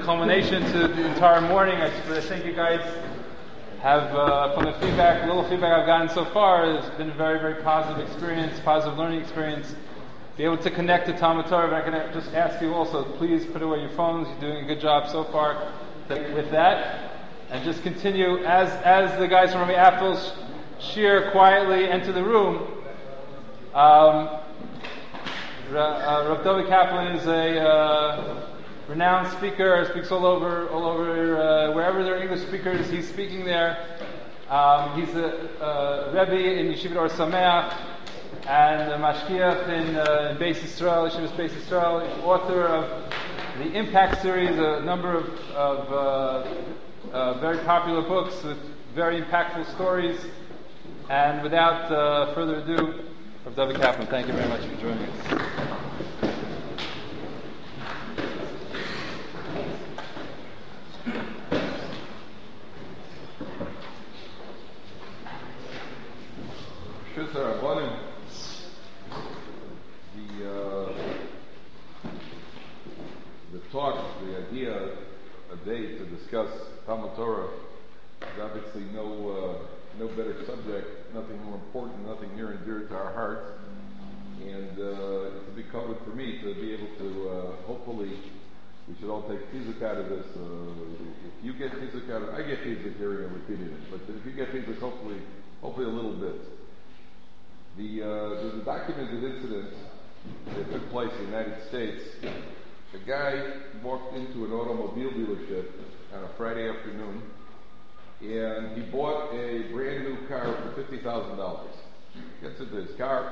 culmination to the entire morning. I think you guys have, from the little feedback I've gotten so far, it's been a very, very positive experience, positive learning experience. Be able to connect to Talmud Torah, but I can just ask you also, please put away your phones. You're doing a good job so far with that. And just continue, as the guys from Rabbi Apfel's shir quietly enter the room. Rav David Kaplan is a renowned speaker, speaks all over wherever there are English speakers, he's speaking there. He's a Rebbe in Yeshivat Or Sameach and a Mashkiach in Beis Yisrael, Yeshivat Beis Yisrael, author of the Impact series, a number of very popular books with very impactful stories. And without further ado, Rav David Kaplan, thank you very much for joining us. The talk, the idea, a day to discuss Talmud Torah is obviously no better subject, nothing more important, nothing near and dear to our hearts, and it's a big comfort for me to be able to, hopefully, we should all take chizuk out of this. If you get chizuk out of it, I get chizuk hearing and repeating it, but if you get chizuk, hopefully a little bit. There's a documented incident that took place in the United States. A guy walked into an automobile dealership on a Friday afternoon, and he bought a brand new car for $50,000. Gets into his car,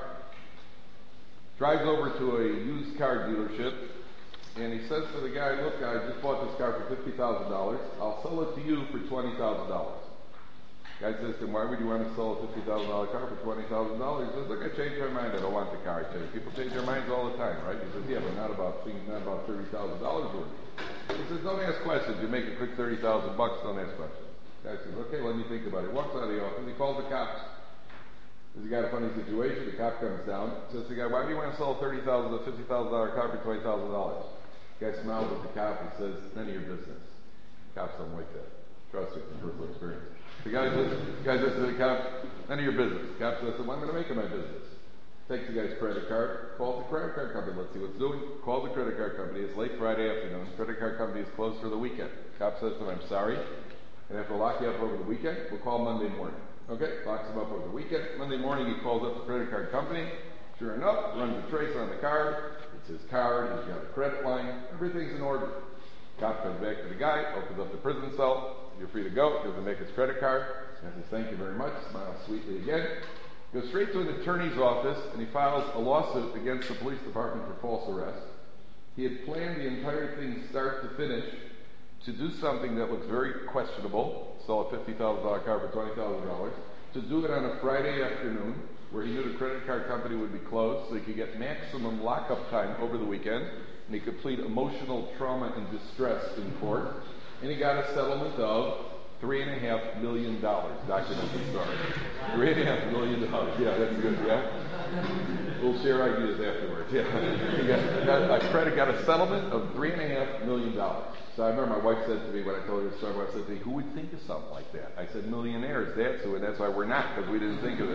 drives over to a used car dealership, and he says to the guy, "Look, I just bought this car for $50,000. I'll sell it to you for $20,000. Guy says to him, "Why would you want to sell a $50,000 car for $20,000? He says, "Look, I changed my mind. I don't want the car." I say, "People change their minds all the time, right?" He says, "Yeah, but not about $30,000 worth." He says, "Don't ask questions. You make a quick $30,000. Don't ask questions." Guy says, "Okay, let me think about it." Walks out of the office. He calls the cops. He's got a funny situation. The cop comes down. Says to the guy, "Why do you want to sell a $50,000 car for $20,000? The guy smiles at the cop and says, "None of your business." Cops don't like that. Trust me, from personal experience. The guy says to the cop, "None of your business." The cop says, "Well, I'm going to make it my business." Takes the guy's credit card, calls the credit card company. Let's see what's doing. Calls the credit card company. It's late Friday afternoon. Credit card company is closed for the weekend. Cop says to him, "I'm sorry. And have to lock you up over the weekend. We'll call Monday morning." Okay, locks him up over the weekend. Monday morning, he calls up the credit card company. Sure enough, runs a trace on the card. It's his card. He's got a credit line. Everything's in order. Cop comes back to the guy, opens up the prison cell. "You're free to go." Goes to make his credit card. And says, "Thank you very much." Smiles sweetly again. Goes straight to an attorney's office, and he files a lawsuit against the police department for false arrest. He had planned the entire thing, start to finish, to do something that looks very questionable, sell a $50,000 car for $20,000, to do it on a Friday afternoon, where he knew the credit card company would be closed, so he could get maximum lockup time over the weekend, and he could plead emotional trauma and distress in court, and he got a settlement of $3.5 million. Documented story. $3.5 million. Yeah, that's good. Yeah, we'll share ideas afterwards. Yeah, he got a settlement of $3.5 million. So I remember my wife said to me when I told her the story. My wife said to me, "Who would think of something like that?" I said, "Millionaires. That's who, and that's why we're not, because we didn't think of it."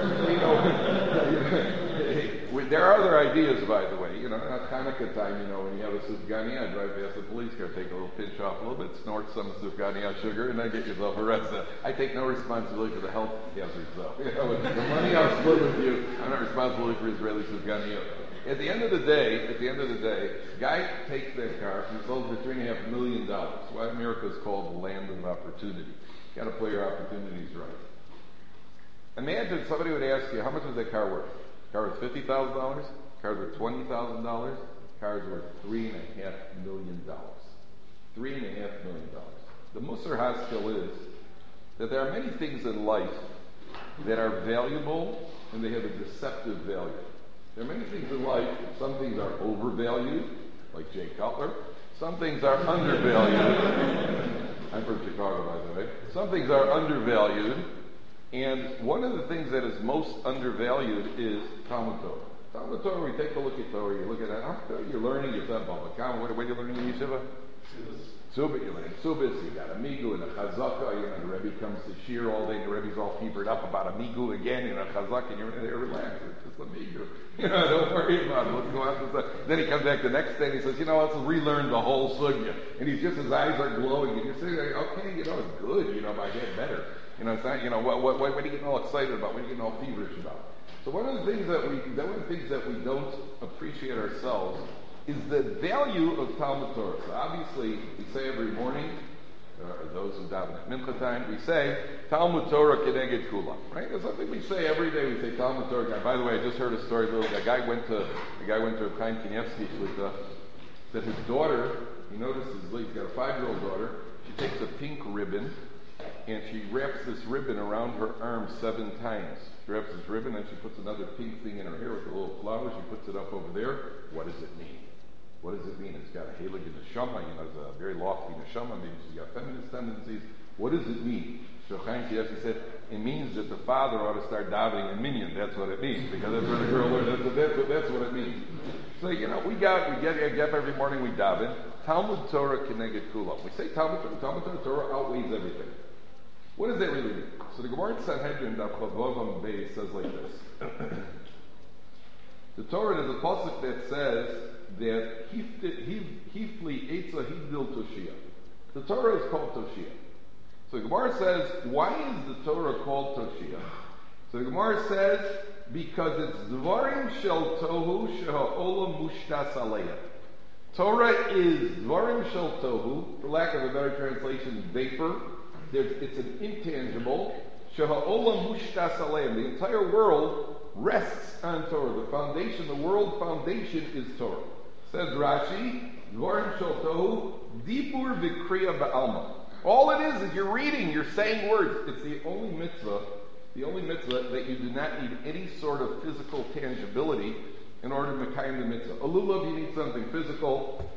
There are other ideas, by the way. At Hanukkah time, when you have a sufganiyah, drive past the police car, take a little pinch off a little bit, snort some sufganiyah sugar, and then get yourself arrested. I take no responsibility for the health hazards, though. The money I'll split with you, I'm not responsible for Israeli sufganiyah. At the end of the day, guy takes that car and sells it for $3.5 million. That's why America is called the land of opportunity. You got to play your opportunities right. Imagine somebody would ask you, how much was that car worth? Car worth $50,000? Cars worth $20,000? Cars worth $3.5 million. $3.5 million. The Musar Haskell is that there are many things in life that are valuable and they have a deceptive value. There are many things in life. Some things are overvalued, like Jay Cutler. Some things are undervalued. I'm from Chicago, by the way. Some things are undervalued. And one of the things that is most undervalued is Talmud Torah. Talmud Torah, we take a look at Torah, you look at that, you're learning, you're talking about what are you learning in Yeshiva? Subis, you got a migu and a chazaka, the Rebbe comes to shir all day, and the Rebbe's all fevered up about a migu again, and a chazaka, and you're there, relax, it's just a migu. Don't worry about it, let's go out to the... Then he comes back the next day, and he says, let's relearn the whole sugya. And he's just, his eyes are glowing, and you're sitting there, okay, it's good, I get better. It's not, what are you getting all excited about? What are you getting all feverish about? So one of the things that we don't appreciate ourselves is the value of Talmud Torah. So obviously, we say every morning, those who daven at Mincha time, we say Talmud Torah Keneged Kula. Right? There's something we say every day. We say Talmud Torah. By the way, I just heard a story. A guy went to Chaim Kanievsky that his daughter. He noticed he's got a 5-year-old daughter. She takes a pink ribbon and she wraps this ribbon around her arm 7 times. She wraps this ribbon and she puts another pink thing in her hair with a little flower. She puts it up over there. What does it mean? What does it mean? It's got a Helig in the Neshama, it's a very lofty Neshama, maybe she's got feminist tendencies. What does it mean? So Chaim Kanievsky said, it means that the father ought to start davening in minyan. That's what it means, because that's where the girl learns. That's what it means. So, we get up every morning, we daven. Talmud Torah Keneged Kulam. We say Talmud Torah outweighs everything. What does that really mean? So the Gemara in Sanhedrin, Daf Chavav Beis, says like this. The Torah, there's a pasuk that says that Hifli Eitza Hidil Toshia. The Torah is called Toshia. So the Gemara says, why is the Torah called Toshia? So the Gemara says, because it's Dvarim Shel Tohu Sheha'olam Mushtas Aleya. Torah is Dvarim Shel Tohu, for lack of a better translation, vapor. It's an intangible. Sheha'olam Mushtas Aleya. The entire world rests on Torah. The foundation, the world foundation is Torah. Says Rashi, Dvarim Shel Tohu, Dibur V'Kriya Ba'alma. All it is you're reading, you're saying words. It's the only mitzvah that you do not need any sort of physical tangibility in order to mekayim the mitzvah. A lulav, you need something physical.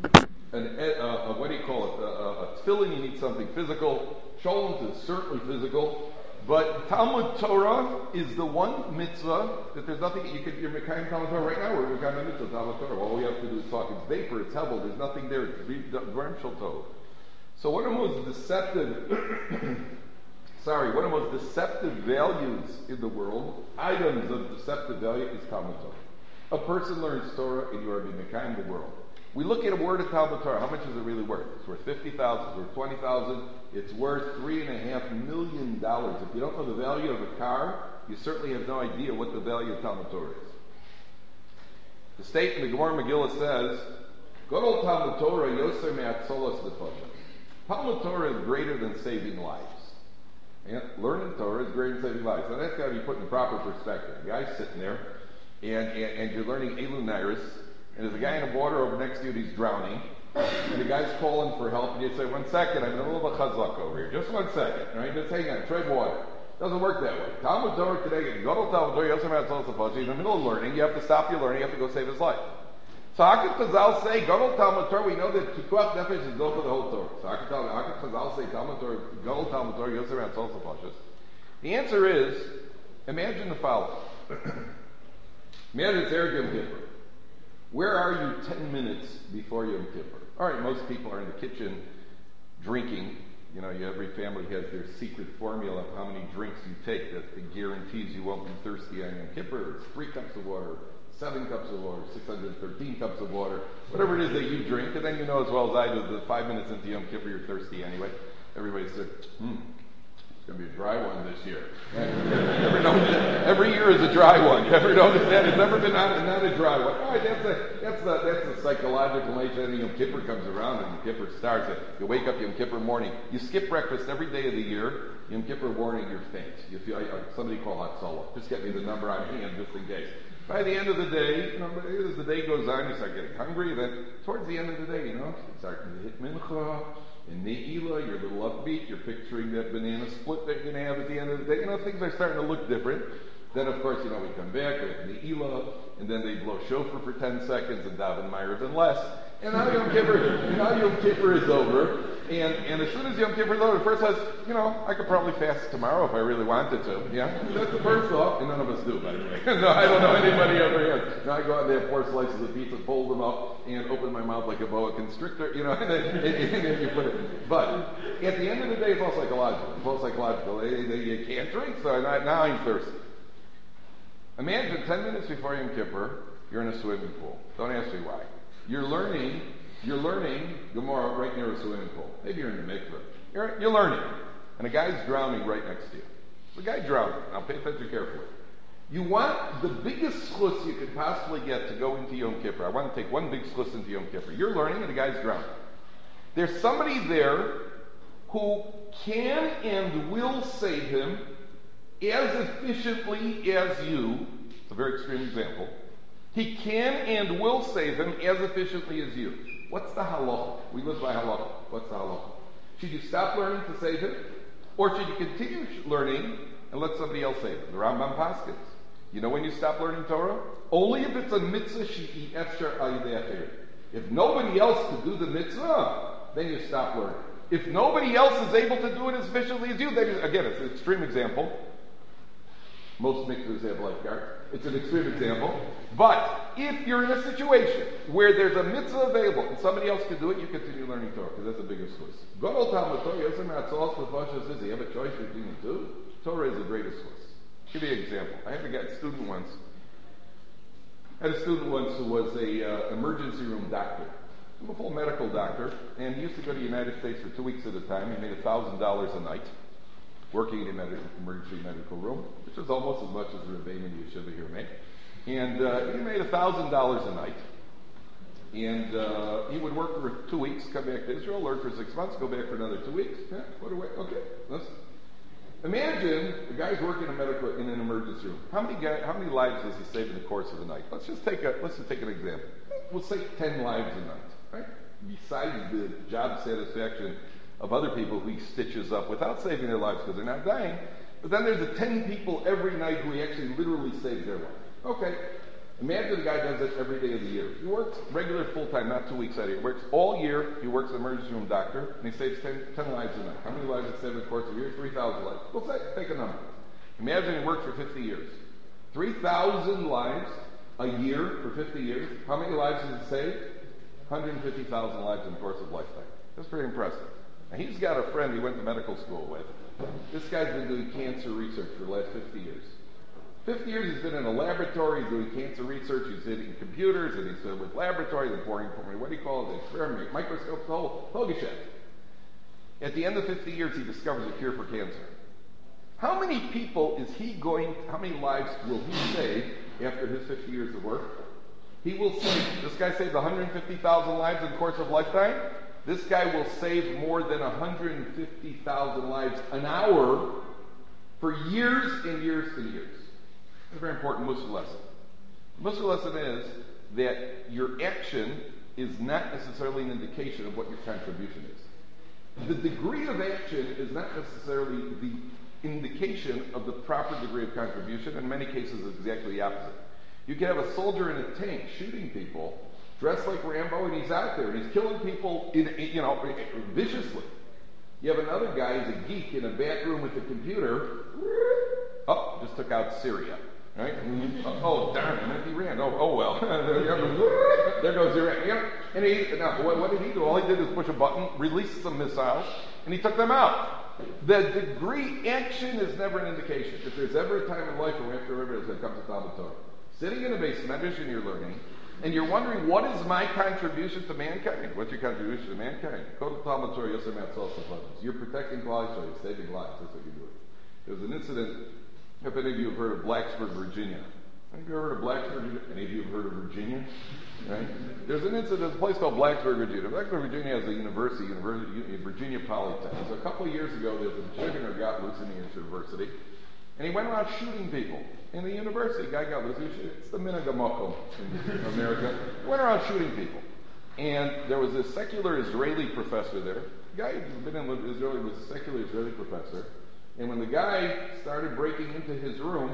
What do you call it? A tefillin, you need something physical. Sholem is certainly physical. But Talmud Torah is the one mitzvah that there's nothing you're mekayim Talmud Torah right now. We're mekayim the mitzvah Talmud Torah. All we have to do is talk. It's vapor. It's hevel. There's nothing there. It's dvarim shel tohu. So one of the most deceptive values in the world, items of deceptive value, is Talmud Torah. A person learns Torah and you are being mekayim the world. We look at a word of Talmud Torah. How much is it really worth? It's worth $50,000. It's worth $20,000. It's worth $3.5 million. If you don't know the value of a car, you certainly have no idea what the value of Talmud Torah is. The statement, the Gemara Megillah says, "Good old Talmud Torah, yoser me'atzolos nefashos." Talmud Torah is greater than saving lives. And learning Torah is greater than saving lives. Now that's got to be put in proper perspective. The guy's sitting there, and you're learning Elu Nairis, and there's a guy in the water over next to you, and he's drowning, and the guy's calling for help, and you say, 1 second, I'm in the middle of a chazak over here. Just 1 second, right? Just hang on, tread water. Doesn't work that way. Talmud Torah today, Gadol Talmud Torah, Yosef Matzos Afashi, in the middle of learning, you have to stop your learning, you have to go save his life. So how can Chazal say, Gadol Talmud Torah, we know that Pikuach Nefesh is built for the whole Torah. So how can Chazal say, Talmud Torah, Gadol Talmud Torah, Yosef Matzos Afashi? The answer is, imagine the following. Imagine it's Erev Yom Kippur. Where are you 10 minutes before Yom Kippur? All right, most people are in the kitchen drinking. Every family has their secret formula of how many drinks you take that guarantees you won't be thirsty on Yom Kippur. It's 3 cups of water, 7 cups of water, 613 cups of water, whatever it is that you drink. And then you know as well as I do that 5 minutes into Yom Kippur, you're thirsty anyway. Everybody says, it's going to be a dry one this year. Every year is a dry one. You ever notice that? It's never been not a dry one. All right, that's the psychological nature. And Yom Kippur comes around and Yom Kippur starts. You wake up Yom Kippur morning. You skip breakfast every day of the year. Yom Kippur morning, you're faint. You feel somebody call Hatzalah. Just get me the number on hand just in case. By the end of the day, as the day goes on, you start getting hungry. Then towards the end of the day, you start to hit mincha. In Ne'ilah, you're a little upbeat, you're picturing that banana split that you're going to have at the end of the day. Things are starting to look different. Then, of course, we come back, we have Ne'ilah, and then they blow shofar for 10 seconds, and daven Ma'ariv and less. And now Yom Kippur is over, And as soon as Yom Kippur's over, the first says, I could probably fast tomorrow if I really wanted to. Yeah? That's the first thought, and none of us do, by the way. No, I don't know anybody over here. No, I go out there, 4 slices of pizza, fold them up, and open my mouth like a boa constrictor, and then you put it. But at the end of the day, it's all psychological. It's all psychological. You can't drink, so now I'm thirsty. Imagine 10 minutes before Yom Kippur, you're in a swimming pool. Don't ask me why. You're learning Gemara right near a swimming pool. Maybe you're in the mikveh. You're learning. And a guy's drowning right next to you. The guy drowning. Now pay attention carefully. You want the biggest schluss you could possibly get to go into Yom Kippur. I want to take one big schluss into Yom Kippur. You're learning and the guy's drowning. There's somebody there who can and will save him as efficiently as you. It's a very extreme example. He can and will save him as efficiently as you. What's the halacha? We live by halacha. What's the halacha? Should you stop learning to save him? Or should you continue learning and let somebody else save him? The Rambam paskins. You know when you stop learning Torah? Only if it's a mitzvah she'i efshar al yedei acher. If nobody else could do the mitzvah, then you stop learning. If nobody else is able to do it as efficiently as you, then again, it's an extreme example. Most mikvahs have lifeguards. It's an extreme example. But if you're in a situation where there's a mitzvah available and somebody else can do it, you continue learning Torah, because that's the biggest source. You have a choice between the two. Torah is the greatest source. I'll give you an example. I had a student once who was a emergency room doctor. A full medical doctor, and he used to go to the United States for 2 weeks at a time. He made $1,000 a night working in an emergency medical room, which was almost as much as the Rebbeinu and Yeshiva here made. And he made $1,000 a night. And he would work for 2 weeks, come back to Israel, learn for 6 months, go back for another 2 weeks. Yeah, put away. Okay, listen. Imagine the guy's working in an emergency room. How many lives does he save in the course of the night? Let's just take an example. We'll say 10 lives a night. Right? Besides the job satisfaction of other people who he stitches up without saving their lives because they're not dying, but then there's the 10 people every night who he actually literally saves their life. Okay, imagine the guy does this every day of the year. He works regular full-time, not 2 weeks out of the year. He works all year. He works as an emergency room doctor, and he saves 10 lives a night. How many lives does he save in the course of a year? 3,000 lives. We'll take a number. Imagine he works for 50 years. 3,000 lives a year for 50 years. How many lives does he save? 150,000 lives in the course of lifetime. That's pretty impressive. And he's got a friend he went to medical school with. This guy's been doing cancer research for the last 50 years. 50 years he's been in a laboratory, he's doing cancer research, he's hitting computers, and he's with laboratories, and pouring, what do you call it, experiment, microscopes, the whole geschäft. At the end of 50 years, he discovers a cure for cancer. How many lives will he save after his 50 years of work? He will save, this guy saved 150,000 lives in the course of lifetime. This guy will save more than 150,000 lives an hour for years and years and years. That's a very important Mussar lesson. The Mussar lesson is that your action is not necessarily an indication of what your contribution is. The degree of action is not necessarily the indication of the proper degree of contribution. In many cases, it's exactly the opposite. You can have a soldier in a tank shooting people, dressed like Rambo, and he's out there, and he's killing people viciously. You have another guy who's a geek in a back room with a computer. Oh, just took out Syria. Right? Oh, darn, and then he ran. Oh well. There goes Iran. And what did he do? All he did was push a button, release some missiles, and he took them out. The degree action is never an indication. If there's ever a time in life where we have to remember, it's going to come to Talmud Torah. Sitting in a base meditation you're learning, and you're wondering, what is my contribution to mankind? What's your contribution to mankind? Go to Talmud Torah, Yosem Yatzal Safadis. You're protecting lives, so you're saving lives. That's what you're doing. There was an incident, if any of you have heard of Blacksburg, Virginia. Have you ever heard of Blacksburg, Virginia? Any of you have heard of Virginia? Right? There's an incident, there's a place called Blacksburg, Virginia. Blacksburg, Virginia has a university, Virginia Polytech. So a couple of years ago, there was a chicken got loose in the university. And he went around shooting people in the university. Guy got loose. It's the minhag hamakom in America. He went around shooting people. And there was a secular Israeli professor there. The guy who's been in Israel was a secular Israeli professor. And when the guy started breaking into his room,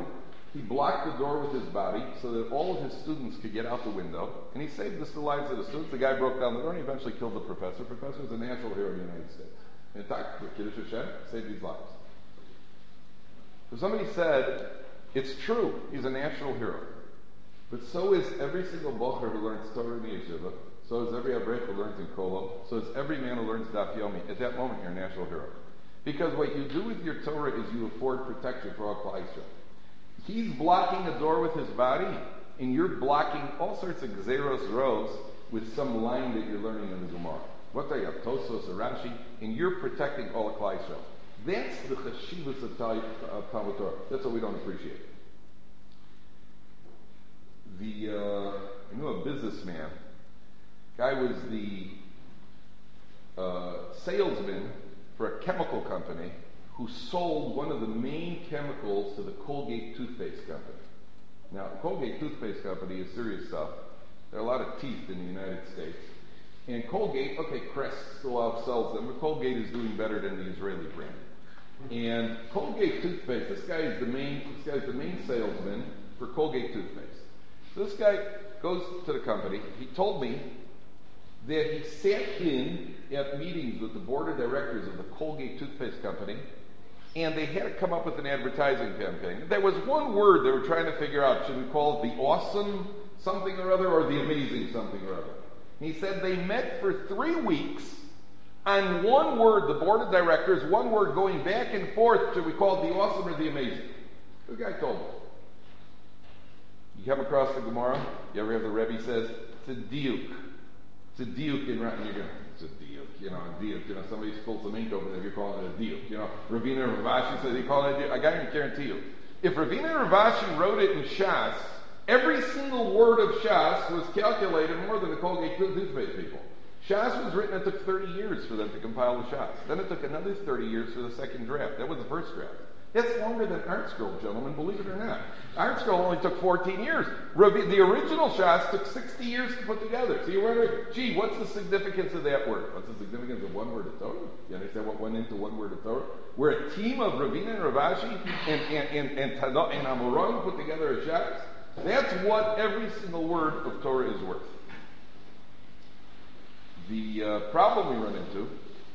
He blocked the door with his body so that all of his students could get out the window, and he saved the lives of the students. The guy broke down the door and he eventually killed the professor. The professor was a national hero of the United States. And Tak, Kiddush Hashem, saved these lives. So somebody said, it's true, he's a national hero. But so is every single bocher who learns Torah in the yeshiva, so is every avrech who learns in Kolo, so is every man who learns Daf Yomi. At that moment, you're a national hero. Because what you do with your Torah is you afford protection for all Klal Yisrael. He's blocking a door with his body, and you're blocking all sorts of Gzeros rows with some line that you're learning in the Gemara. What are you, Tosos or Rashi? And you're protecting all of Klal Yisrael. That's the cheshivus of Talmud Torah. That's what we don't appreciate. I knew a businessman. Guy was the salesman for a chemical company who sold one of the main chemicals to the Colgate toothpaste company. Now, Colgate toothpaste company is serious stuff. There are a lot of teeth in the United States. And Colgate, okay, Crest still outsells them, but Colgate is doing better than the Israeli brand. And Colgate toothpaste, this guy's the main salesman for Colgate toothpaste. So this guy goes to the company. He told me that he sat in at meetings with the board of directors of the Colgate toothpaste company, and they had to come up with an advertising campaign. There was one word they were trying to figure out. Should we call it the awesome something or other, or the amazing something or other? He said they met for 3 weeks on one word, the board of directors, one word going back and forth. Should we call it the awesome or the amazing? The guy told me. You come across the Gemara, you ever have the Rebbe says, it's a diuk. It's a diuk in Latin. You're going, it's a diuk. A diuk. Somebody spilled some ink over there, you're calling it a diuk. Ravina and Ravashi said they call it a diuk. I can guarantee you. If Ravina and Ravashi wrote it in Shas, every single word of Shas was calculated more than the Colgate toothpaste people. Shas was written, it took 30 years for them to compile the Shas. Then it took another 30 years for the second draft. That was the first draft. That's longer than Art Scroll, gentlemen, believe it or not. Art Scroll only took 14 years. The original Shas took 60 years to put together. So you're wondering, gee, what's the significance of that word? What's the significance of one word of Torah? You understand what went into one word of Torah? We're a team of Ravina and Ravashi and Amoron put together a Shas. That's what every single word of Torah is worth. The problem we run into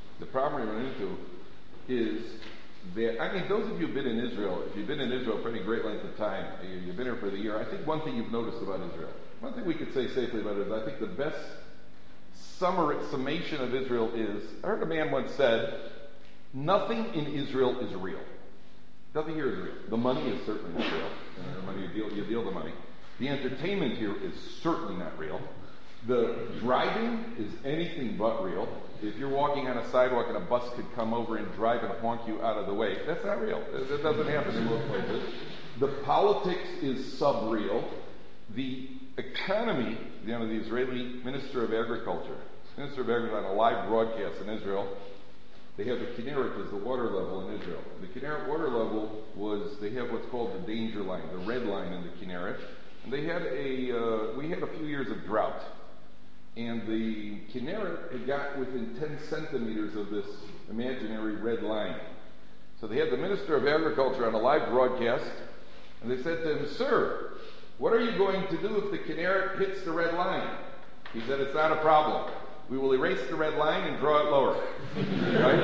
is that, those of you who've been in Israel, if you've been in Israel for any great length of time, you've been here for the year, I think one thing you've noticed about Israel, one thing we could say safely about it is I think the best summation of Israel is, I heard a man once said, nothing in Israel is real. Nothing here is real. The money is certainly not real. The money, you deal the money. The entertainment here is certainly not real. The driving is anything but real. If you're walking on a sidewalk and a bus could come over and drive and honk you out of the way, that's not real. That doesn't happen in most places. The politics is sub-real. The economy, the Israeli Minister of Agriculture on a live broadcast in Israel, they have the Kinneret as the water level in Israel. The Kinneret water level they have what's called the danger line, the red line in the Kinneret. And we had a few years of drought. And the Kinneret had got within 10 centimeters of this imaginary red line. So they had the Minister of Agriculture on a live broadcast, and they said to him, "Sir, what are you going to do if the Kinneret hits the red line?" He said, "It's not a problem. We will erase the red line and draw it lower." Right?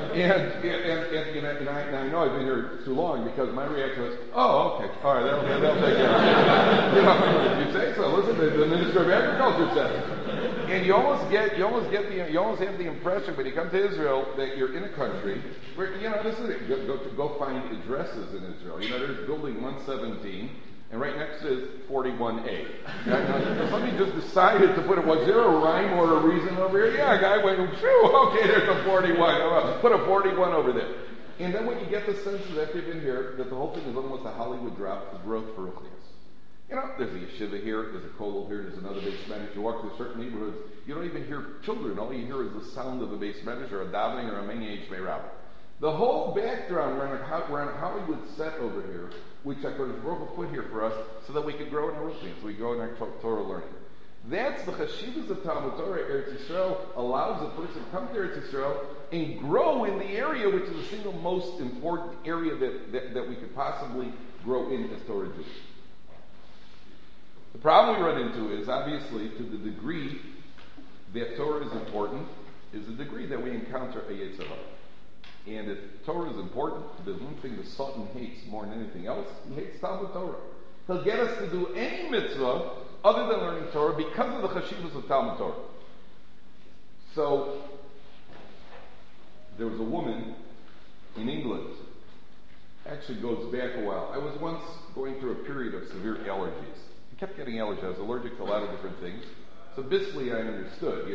And I know I've been here too long because my reaction was, "Oh, okay, all right, they'll take care of it." If you say so, listen, the Minister of Agriculture said it. And you almost have the impression when you come to Israel that you're in a country where, this is it. Go find addresses in Israel. There's building 117. And right next to it is 41A. Somebody just decided to put was there a rhyme or a reason over here? Yeah, a guy went, okay, there's a 41. Put a 41 over there. And then when you get the sense of after you've been here, that the whole thing is almost a Hollywood drop for growth for Ruchnius. There's a yeshiva here, there's a kollel here, there's another base manager. You walk through certain neighborhoods, you don't even hear children. All you hear is the sound of a base manager, a davening, or a many H. Rabbah. The whole background, we're on a Hollywood set over here, which HaKadosh Baruch Hu put here for us so that we could grow in our routine, so we grow in our Torah learning. That's the cheshivas of Talmud Torah. Eretz Yisrael allows a person to come to Eretz Yisrael and grow in the area which is the single most important area that we could possibly grow in as Torah Jews. The problem we run into is, obviously, to the degree that Torah is important, is the degree that we encounter a Yetzer Hara. And if Torah is important, the one thing the Satan hates more than anything else, he hates Talmud Torah. He'll get us to do any mitzvah other than learning Torah because of the chashivas of Talmud Torah. So, there was a woman in England, actually goes back a while. I was once going through a period of severe allergies. I kept getting allergies. I was allergic to a lot of different things. So basically I understood,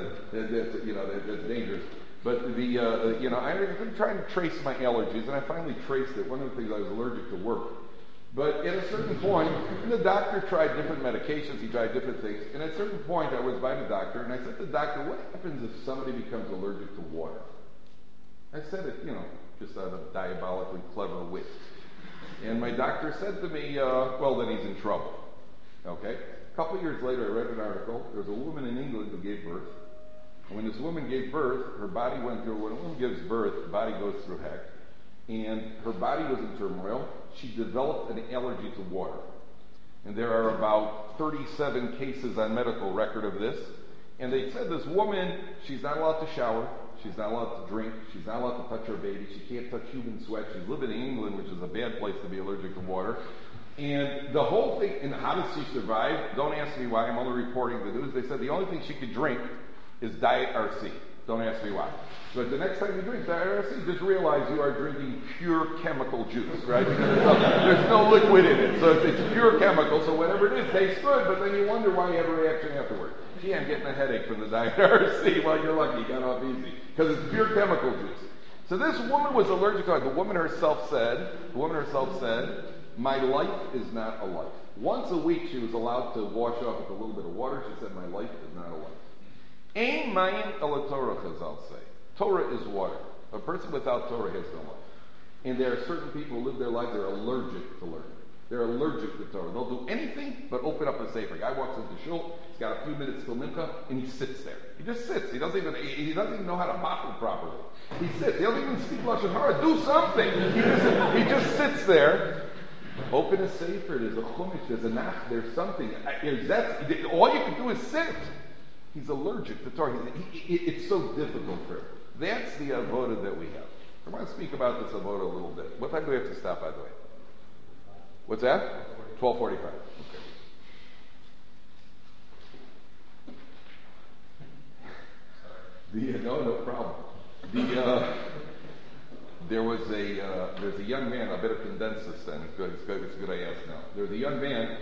that's dangerous. But I've been trying to trace my allergies, and I finally traced it. One of the things, I was allergic to work. But at a certain point, the doctor tried different medications, he tried different things, and at a certain point I was by the doctor, and I said to the doctor, what happens if somebody becomes allergic to water? I said it, just out of diabolically clever wit. And my doctor said to me, well, then he's in trouble. Okay? A couple of years later, I read an article. There was a woman in England who gave birth. And when this woman gave birth, her body went through, when a woman gives birth, the body goes through heck. And her body was in turmoil. She developed an allergy to water. And there are about 37 cases on medical record of this. And they said this woman, she's not allowed to shower. She's not allowed to drink. She's not allowed to touch her baby. She can't touch human sweat. She's living in England, which is a bad place to be allergic to water. And the whole thing, and how does she survive? Don't ask me why. I'm only reporting the news. They said the only thing she could drink is Diet RC. Don't ask me why. But the next time you drink Diet RC, just realize you are drinking pure chemical juice, right? Because there's no liquid in it. So it's pure chemical, so whatever it is tastes good, but then you wonder why you have a reaction afterward. Gee, I'm getting a headache from the Diet RC. Well, you're lucky. You got off easy. Because it's pure chemical juice. So this woman was allergic to it. The woman herself said, my life is not a life. Once a week she was allowed to wash off with a little bit of water. She said, my life is not a life. Ein mayim ela Torah, Chazal say. Torah is water. A person without Torah has no life. And there are certain people who live their life, they're allergic to learning. They're allergic to Torah. They'll do anything but open up a sefer. A guy walks into shul, he's got a few minutes till mincha, and he sits there. He just sits. He doesn't even know how to bottle properly. He sits. He doesn't even speak Lashon Hara. Do something. He just sits there. Open a sefer. There's a chumash. There's a nach. There's something. All you can do is sit. He's allergic to Torah. It's so difficult for him. That's the avoda that we have. I want to speak about this avoda a little bit. What time do we have to stop, by the way? What's that? 12:45. Okay. No problem. There's a young man. I better condense this then. It's good I asked now. There's a young man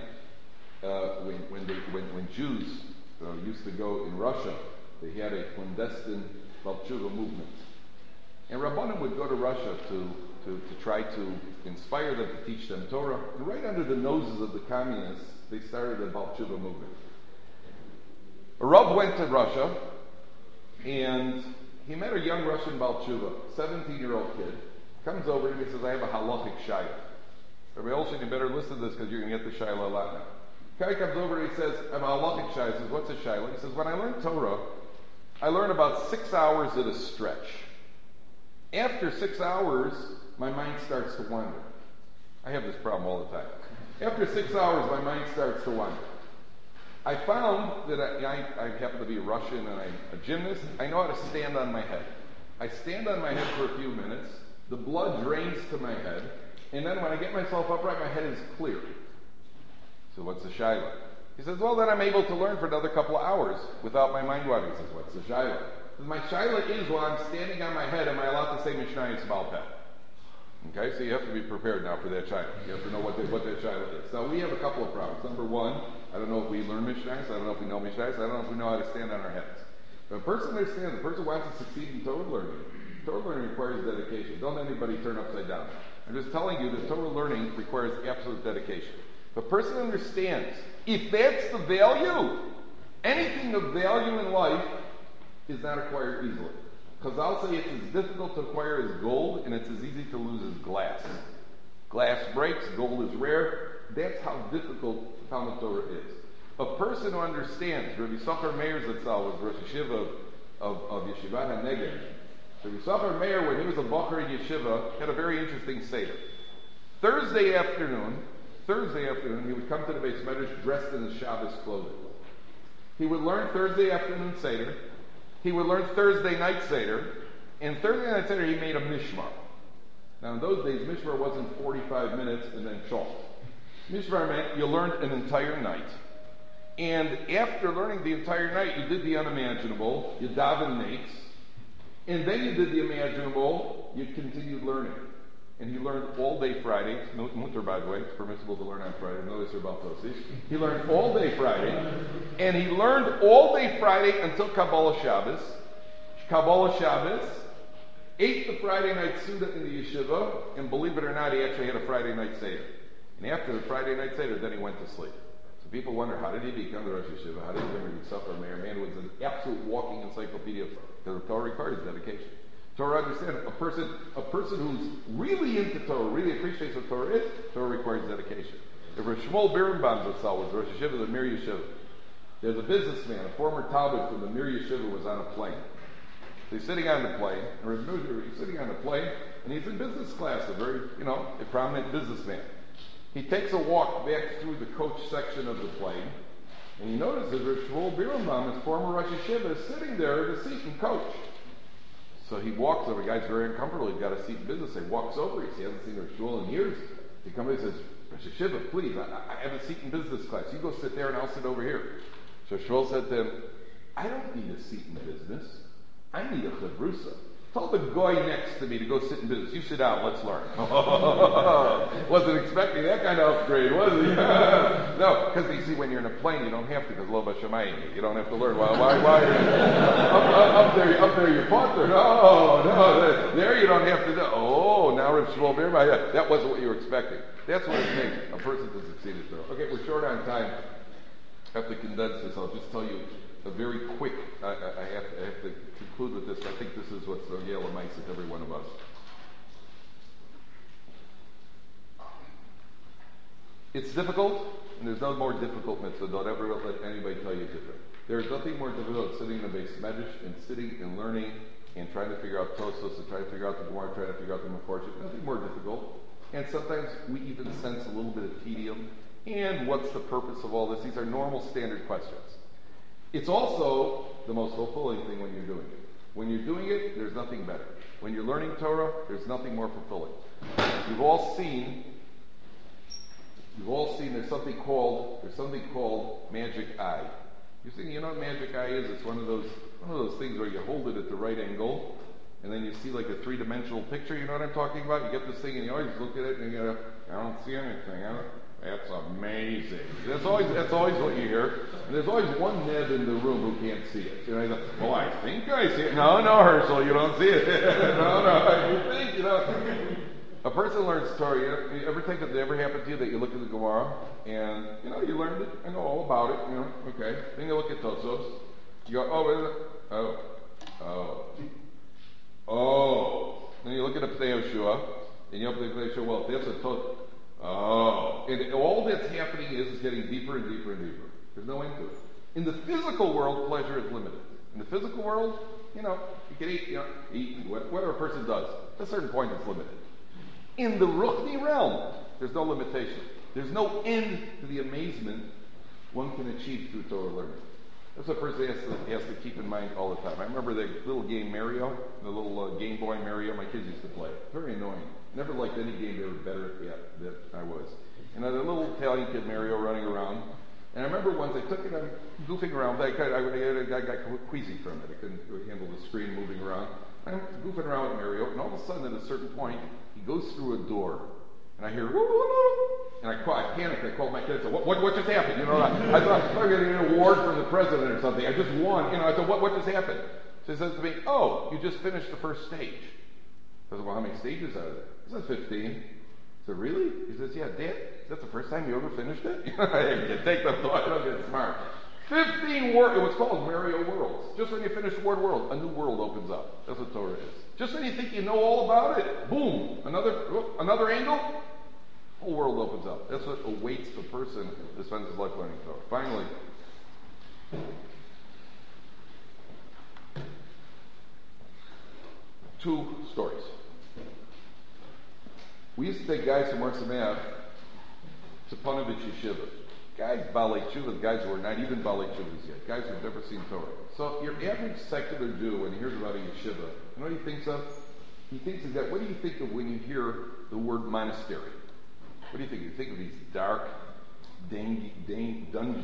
when Jews used to go in Russia, they had a clandestine Baal Tshuva movement. And Rabbanim would go to Russia to try to inspire them to teach them Torah. And right under the noses of the communists, they started the Baal Tshuva movement. A Rav went to Russia, and he met a young Russian Baal Tshuva, 17-year-old kid. Comes over to him and says, I have a halachic shayla. Rabbi Olshin, you better listen to this because you're going to get the shayla a lot now. Guy comes over and he says, I have a halachic shayla. He says, what's a shayla? He says, when I learn Torah, I learn about 6 hours at a stretch. After 6 hours, my mind starts to wander. I have this problem all the time. After 6 hours, my mind starts to wander. I found that I happen to be Russian and I'm a gymnast. I know how to stand on my head. I stand on my head for a few minutes. The blood drains to my head. And then when I get myself upright, my head is clear. So what's the shayla? He says, well, then I'm able to learn for another couple of hours without my mind wandering. He says, what's the shayla? My shayla is, while I'm standing on my head, am I allowed to say Mishnayos Baal Peh? Okay, so you have to be prepared now for that shayla. You have to know what that shayla is. Now, we have a couple of problems. Number one, I don't know if we learn Mishnayos. I don't know if we know Mishnayos. I don't know if we know how to stand on our heads. If a person understands, the person wants to succeed in Torah learning. Torah learning requires dedication. Don't anybody turn upside down. I'm just telling you that Torah learning requires absolute dedication. If a person understands, if that's the value, anything of value in life is not acquired easily. Chazal say it's as difficult to acquire as gold, and it's as easy to lose as glass. Glass breaks, gold is rare. That's how difficult Talmud Torah is. A person who understands, Rabbi Socher Meir Zatzal was Rosh Yeshiva of Yeshivat HaNegev, So Yisachar Meir, when he was a bacher in yeshiva, had a very interesting seder. Thursday afternoon, he would come to the Beis Medrash dressed in his Shabbos clothing. He would learn Thursday afternoon seder. He would learn Thursday night seder. And Thursday night seder, he made a mishmar. Now in those days, mishmar wasn't 45 minutes and then chalk. Mishmar meant you learned an entire night. And after learning the entire night, you did the unimaginable, you daven nates, and then you did the imaginable, you continued learning. And he learned all day Friday. Mutter, by the way, it's permissible to learn on Friday. Notice about those. He learned all day Friday, and he learned all day Friday until Kabbalah Shabbos. Kabbalah Shabbos, ate the Friday night Suda in the yeshiva, and believe it or not, he actually had a Friday night Seder. And after the Friday night Seder, then he went to sleep. So people wonder, how did he become the Rosh Yeshiva? How did he become Yisachar Meir? Man was an absolute walking encyclopedia. The Torah requires dedication. Torah, understand, a person who's really into Torah, really appreciates what Torah is, Torah requires dedication. If Rav Shmuel Birnbaum Zatzal was Rosh Yeshiva of the Mir Yeshiva, there's a businessman, a former Talmud from the Mir Yeshiva, was on a plane. So he's sitting on the plane, and he's in business class, a very, a prominent businessman. He takes a walk back through the coach section of the plane, and he notices Rav Shmuel Birnbaum, his former Rosh Yeshiva, is sitting there at a seat in coach. So he walks over. The guy's very uncomfortable. He's got a seat in business. He walks over. He hasn't seen Rav Shmuel in years. He comes and says, Rosh Yeshiva, please, I have a seat in business class. You go sit there and I'll sit over here. So Shmuel said to him, I don't need a seat in business. I need a chavrusa. Tell the guy next to me to go sit in business. You sit down, let's learn. Wasn't expecting that kind of upgrade, was he? No, because you see, when you're in a plane, you don't have to, because lo b'shamayim, you don't have to learn. Why up there you're partner. No, there you don't have to do. Oh, now Rav Shmuel Birnbaum, that wasn't what you were expecting. That's what it takes a person to succeed at Torah. Okay, we're short on time. I have to condense this. I'll just tell you a very quick, I have to conclude with this. I think this is what's Yale and Mice with every one of us. It's difficult, and there's no more difficult mitzvah. Don't ever let anybody tell you different. There's nothing more difficult than sitting in a Beis Medrash and sitting and learning and trying to figure out Tosos and trying to figure out the Gemara, trying to figure out the Meforshim. Nothing more difficult. And sometimes we even sense a little bit of tedium. And what's the purpose of all this? These are normal standard questions. It's also the most fulfilling thing when you're doing it. When you're doing it, there's nothing better. When you're learning Torah, there's nothing more fulfilling. You've all seen there's something called magic eye. You know what magic eye is? It's one of those things where you hold it at the right angle, and then you see like a three-dimensional picture. You know what I'm talking about? You get this thing and you always look at it and you go, I don't see anything. That's amazing. That's always what you hear. And there's always one Neb in the room who can't see it. You go, well, I think I see it. No, Herschel, you don't see it. No, you think, A person learns Torah. You ever think that ever happened to you that you look at the Gemara and, you learned it, I know all about it, okay. Then you look at Tosos. You go, Then you look at a Pnei Yehoshua, and you open the Pnei Yehoshua, well, that's a Tosos. And all that's happening is getting deeper and deeper and deeper. There's no end to it. In the physical world, pleasure is limited. In the physical world, you can eat whatever a person does. At a certain point, it's limited. In the Ruchni realm, there's no limitation. There's no end to the amazement one can achieve through Torah learning. That's what a person has to keep in mind all the time. I remember the little game Mario, the little Game Boy Mario my kids used to play. Very annoying. Never liked any game they were better at than I was. And I had a little Italian kid Mario running around. And I remember once I took it, I'm goofing around. I got queasy from it. I couldn't handle the screen moving around. I'm goofing around with Mario, and all of a sudden, at a certain point, he goes through a door. And I hear, and I panicked. I called my kid and said, what just happened? I thought I was going to get an award from the president or something. I just won. I said, what just happened? So he says to me, you just finished the first stage. I said, well, how many stages are there? He says, 15. I said, really? He says, yeah, Dad, is that the first time you ever finished it? You take the thought, don't get smart. 15 worlds. It was called Mario Worlds. Just when you finish the word world, a new world opens up. That's what Torah is. Just when you think you know all about it, boom, another angle, whole world opens up. That's what awaits the person who spends his life learning Torah. Finally, two stories. We used to take guys from Marksam Ave to Panovich Yeshiva. Guys, Balei Tshuva, guys who are not even Balei Tshuvas yet, guys who've never seen Torah. So your average secular Jew, when he hears about a yeshiva, you know what he thinks of? He thinks of that. What do you think of when you hear the word monastery? What do you think? You think of these dark, dingy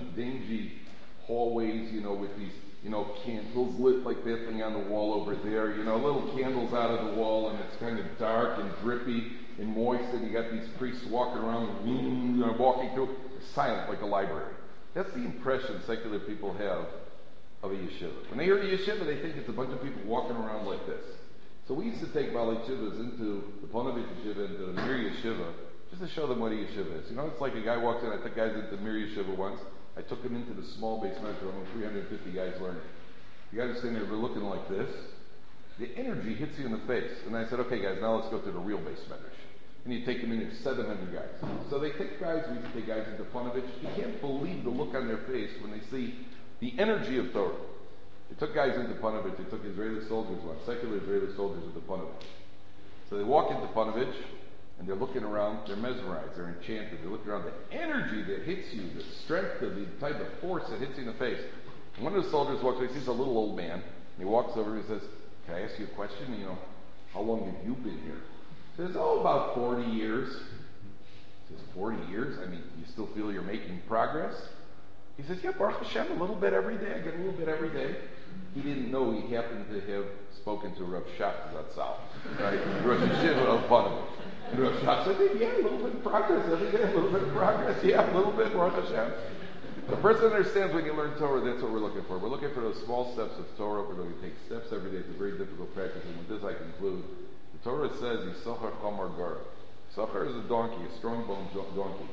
hallways, with these, candles lit like that thing on the wall over there, little candles out of the wall, and it's kind of dark and drippy and moist, and you got these priests walking around, walking through, silent like a library. That's the impression secular people have of a yeshiva. When they hear a yeshiva, they think it's a bunch of people walking around like this. So we used to take Balei Tshuvas into the Panovich Yeshiva, into the Mir Yeshiva, just to show them what a yeshiva is. It's like a guy walks in. I took guys into Mir Yeshiva once. I took them into the small base measure. Only 350 guys learning. The guys are sitting there, they're looking like this. The energy hits you in the face. And I said, okay, guys, now let's go to the real base measure. And you take them in, there's 700 guys. So they take guys, we used to take guys into Panovich. You can't believe the look on their face when they see the energy of Torah. They took guys into Panovich. They took Israeli soldiers once, secular Israeli soldiers into Panovich. So they walk into Panovich, and they're looking around, they're mesmerized, they're enchanted, they're looking around, the energy that hits you, the strength of the type of force that hits you in the face. And one of the soldiers walks over, he sees a little old man, and he walks over and he says, can I ask you a question? How long have you been here? He says, about 40 years. He says, 40 years? You still feel you're making progress? He says, yeah, Baruch Hashem, a little bit every day. I get a little bit every day. He didn't know he happened to have spoken to Rav Shach Zatzal, right? Rosh Yeshiva of Panovich. And Rav Shach said, yeah, a little bit of progress every day, a little bit of progress. Yeah, a little bit, Baruch Hashem. The person understands when you learn Torah, that's what we're looking for. We're looking for those small steps of Torah. We're going to take steps every day. It's a very difficult practice. And with this I conclude. The Torah says, Yisachar Chamar Gar. Yisachar is a donkey, a strong-boned donkey.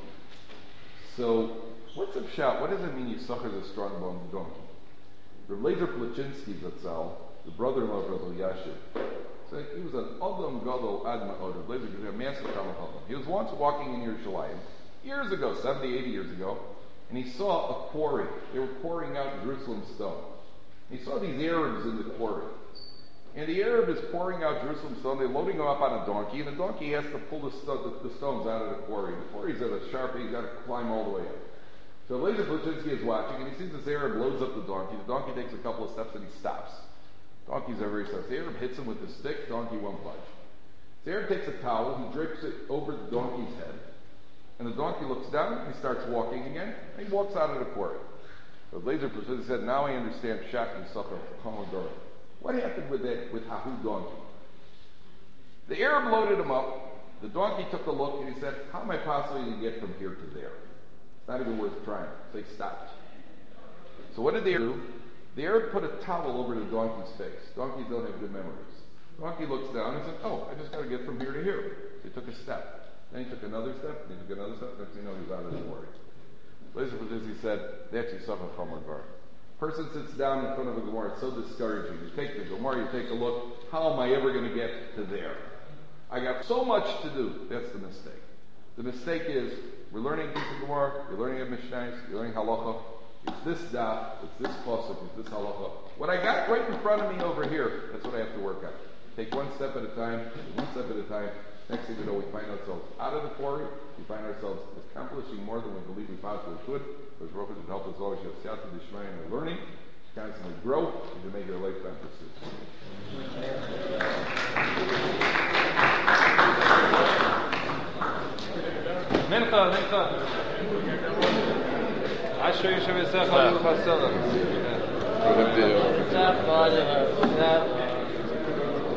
So, what's a pshat? What does it mean Yisachar is a strong-boned donkey? Rav Lezer Plachinsky Zatzal, the brother-in-law of Rav Elyashiv, so he was an Adam Gadol Ad Ma'od. Rav Lezer was a massive Talmud Chacham. He was once walking in Yerushalayim, years ago, 70, 80 years ago, and he saw a quarry. They were quarrying out Jerusalem stone. He saw these Arabs in the quarry. And the Arab is pouring out Jerusalem stone. They're loading them up on a donkey, and the donkey has to pull the stones out of the quarry. The quarry's at a sharp, he's got to climb all the way up. So Lezer Plachinsky is watching, and he sees this Arab loads up the donkey. The donkey takes a couple of steps, and he stops. Donkeys are very slow. The Arab hits him with the stick, donkey won't budge. The Arab takes a towel, he drapes it over the donkey's head, and the donkey looks down, and he starts walking again, and he walks out of the quarry. So Lezer Plachinsky said, now I understand Pshat and Sachar Chamar. What happened with Hahu donkey? The Arab loaded him up, the donkey took a look, and he said, how am I possibly going to get from here to there? It's not even worth trying. So he stopped. So what did the Arab do? The Arab put a towel over the donkey's face. Donkeys don't have good memories. The donkey looks down and said, I just got to get from here to here. So he took a step. Then he took another step, then he took another step. Next thing you know, he was out of the quarry. He said, that's Yisachar Chamar Gar. Person sits down in front of a Gemara, it's so discouraging. You take the Gemara, you take a look, how am I ever going to get to there? I got so much to do. That's the mistake. The mistake is, we're learning a piece of Gemara, you're learning a Mishnah, you're learning Halacha, it's this daf, it's this pasuk, it's this Halacha. What I got right in front of me over here, that's what I have to work on. Take one step at a time, one step at a time. Next thing we know, we find ourselves out of the quarry, we find ourselves accomplishing more than we believe we possibly could. Because Baruch Hu should help us always have Siyata D'Shmaya in our learning, constantly grow, and to make it a lifetime pursuit. Mincha. Asher Yishev Yisecha Yiluch HaSelach.